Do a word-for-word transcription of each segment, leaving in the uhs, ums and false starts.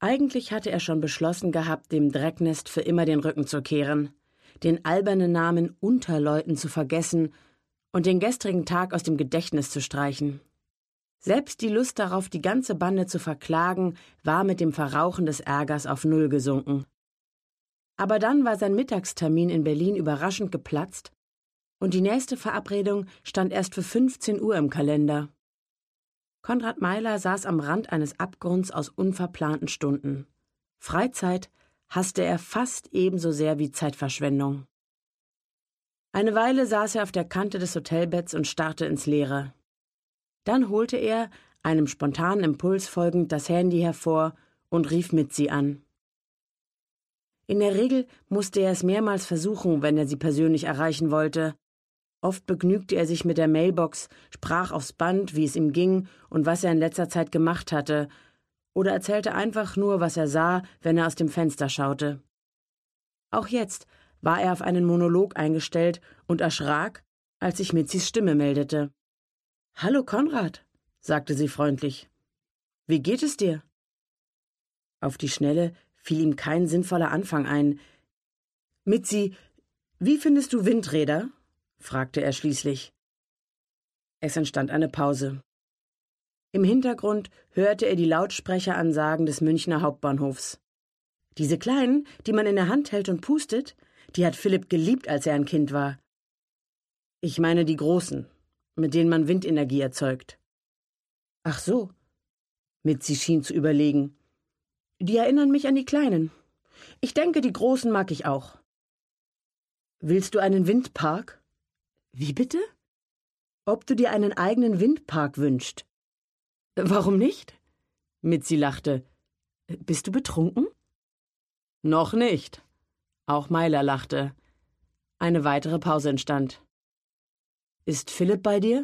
Eigentlich hatte er schon beschlossen gehabt, dem Drecknest für immer den Rücken zu kehren, den albernen Namen Unterleuten zu vergessen und den gestrigen Tag aus dem Gedächtnis zu streichen. Selbst die Lust darauf, die ganze Bande zu verklagen, war mit dem Verrauchen des Ärgers auf Null gesunken. Aber dann war sein Mittagstermin in Berlin überraschend geplatzt und die nächste Verabredung stand erst für fünfzehn Uhr im Kalender. Konrad Meiler saß am Rand eines Abgrunds aus unverplanten Stunden. Freizeit hasste er fast ebenso sehr wie Zeitverschwendung. Eine Weile saß er auf der Kante des Hotelbetts und starrte ins Leere. Dann holte er, einem spontanen Impuls folgend, das Handy hervor und rief Mitzi an. In der Regel musste er es mehrmals versuchen, wenn er sie persönlich erreichen wollte. Oft begnügte er sich mit der Mailbox, sprach aufs Band, wie es ihm ging und was er in letzter Zeit gemacht hatte, oder erzählte einfach nur, was er sah, wenn er aus dem Fenster schaute. Auch jetzt war er auf einen Monolog eingestellt und erschrak, als sich Mitzis Stimme meldete. »Hallo Konrad«, sagte sie freundlich. »Wie geht es dir?« Auf die Schnelle fiel ihm kein sinnvoller Anfang ein. »Mitzi, wie findest du Windräder?« fragte er schließlich. Es entstand eine Pause. Im Hintergrund hörte er die Lautsprecheransagen des Münchner Hauptbahnhofs. »Diese kleinen, die man in der Hand hält und pustet, die hat Philipp geliebt, als er ein Kind war.« »Ich meine die großen, mit denen man Windenergie erzeugt.« »Ach so«, Mitzi schien zu überlegen. »Die erinnern mich an die kleinen. Ich denke, die großen mag ich auch.« »Willst du einen Windpark?« »Wie bitte?« »Ob du dir einen eigenen Windpark wünschst.« »Warum nicht?« Mitzi lachte. »Bist du betrunken?« »Noch nicht.« Auch Meiler lachte. Eine weitere Pause entstand. »Ist Philipp bei dir?«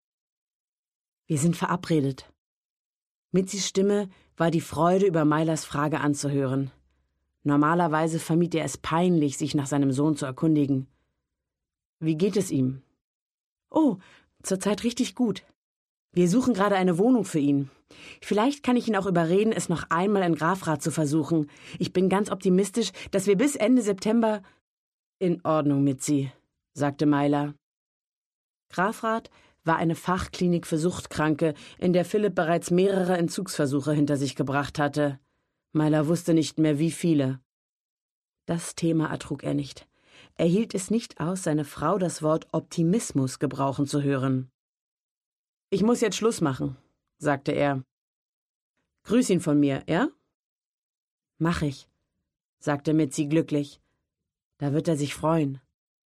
»Wir sind verabredet.« Mitzis Stimme war die Freude, über Meilers Frage anzuhören. Normalerweise vermied er es peinlich, sich nach seinem Sohn zu erkundigen. »Wie geht es ihm?« »Oh, zurzeit richtig gut. Wir suchen gerade eine Wohnung für ihn. Vielleicht kann ich ihn auch überreden, es noch einmal in Grafrath zu versuchen. Ich bin ganz optimistisch, dass wir bis Ende September...« »In Ordnung, Mitzi«, sagte Meiler. Grafrath war eine Fachklinik für Suchtkranke, in der Philipp bereits mehrere Entzugsversuche hinter sich gebracht hatte. Meiler wusste nicht mehr, wie viele. Das Thema ertrug er nicht. Er hielt es nicht aus, seine Frau das Wort Optimismus gebrauchen zu hören. »Ich muss jetzt Schluss machen«, sagte er. »Grüß ihn von mir, ja?« »Mach ich«, sagte Mitzi glücklich. »Da wird er sich freuen.«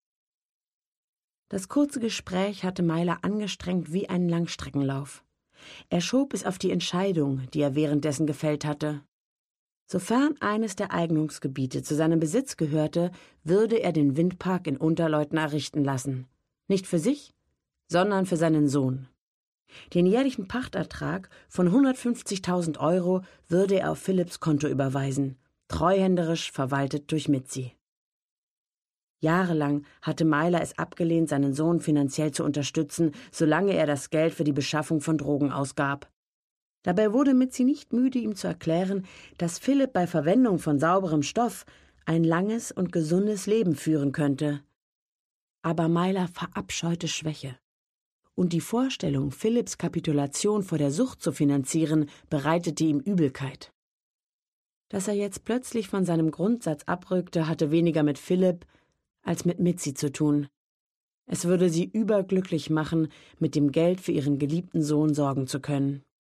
Das kurze Gespräch hatte Meiler angestrengt wie einen Langstreckenlauf. Er schob es auf die Entscheidung, die er währenddessen gefällt hatte. Sofern eines der Eignungsgebiete zu seinem Besitz gehörte, würde er den Windpark in Unterleuten errichten lassen. Nicht für sich, sondern für seinen Sohn. Den jährlichen Pachtertrag von hundertfünfzigtausend Euro würde er auf Philipps Konto überweisen, treuhänderisch verwaltet durch Mitzi. Jahrelang hatte Meiler es abgelehnt, seinen Sohn finanziell zu unterstützen, solange er das Geld für die Beschaffung von Drogen ausgab. Dabei wurde Mitzi nicht müde, ihm zu erklären, dass Philipp bei Verwendung von sauberem Stoff ein langes und gesundes Leben führen könnte. Aber Meiler verabscheute Schwäche. Und die Vorstellung, Philipps Kapitulation vor der Sucht zu finanzieren, bereitete ihm Übelkeit. Dass er jetzt plötzlich von seinem Grundsatz abrückte, hatte weniger mit Philipp als mit Mitzi zu tun. Es würde sie überglücklich machen, mit dem Geld für ihren geliebten Sohn sorgen zu können.